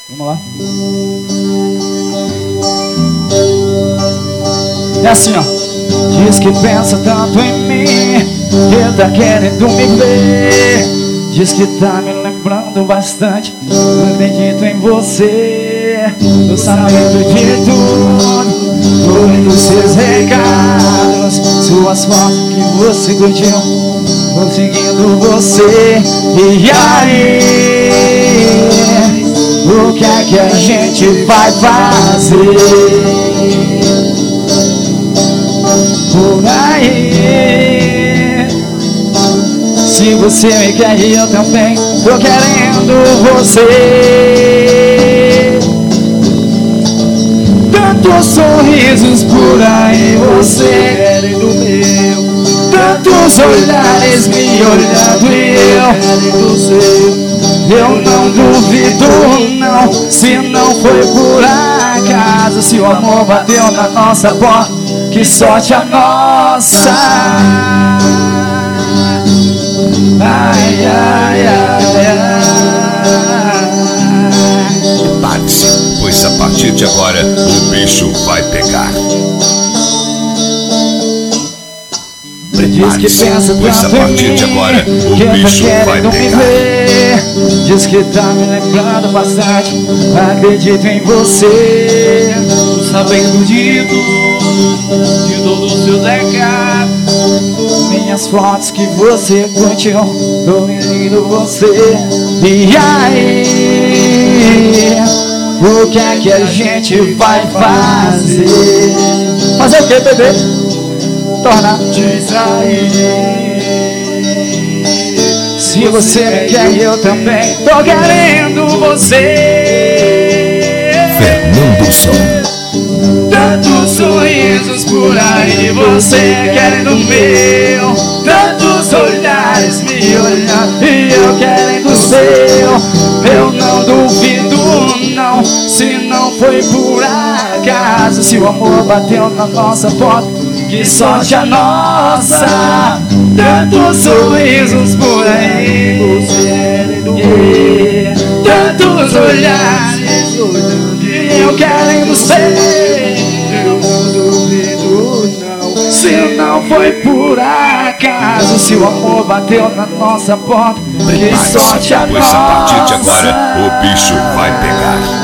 Vamos lá. É assim, ó. Diz que pensa tanto em mim, que tá querendo me ver. Diz que tá me lembrando bastante, eu acredito em você. Tô sabendo de tudo, todos os seus recados, suas fotos que você curtiu, tô seguindo você. E aí, o que é que a gente vai fazer por aí? Se você me quer e eu também tô querendo você. Tantos sorrisos por aí, você querendo meu. Tantos olhares me olhando e eu querendo seu. Eu não duvido não, se não foi por acaso, se o amor bateu na nossa porta, que sorte a nossa. Ai, ai, ai, ai. Prepare-se, pois a partir de agora o bicho vai pegar. Diz que pensa pois a partir de agora o bicho vai pegar. Diz que tá me lembrando bastante, acredito em você. Tô sabendo de todos os seus recados, minhas fotos que você curtiu, tô vendo você. E aí, o que é que a gente vai fazer? Fazer o que, bebê? Tornar distrair. Se você me quer, eu também tô querendo você. Fernando Som. Tantos sorrisos por aí, você querendo o meu. Tantos olhares me olhando e eu querendo o seu. Eu não duvido não, se não foi por acaso, se o amor bateu na nossa porta, que sorte a nossa. Tantos sorrisos por aí, você querendo ver. Tantos olhares olhando e eu querendo ser. Eu não duvido não, se não foi por acaso, se o amor bateu na nossa porta, que sorte a nossa. Pois a partir de agora o bicho vai pegar.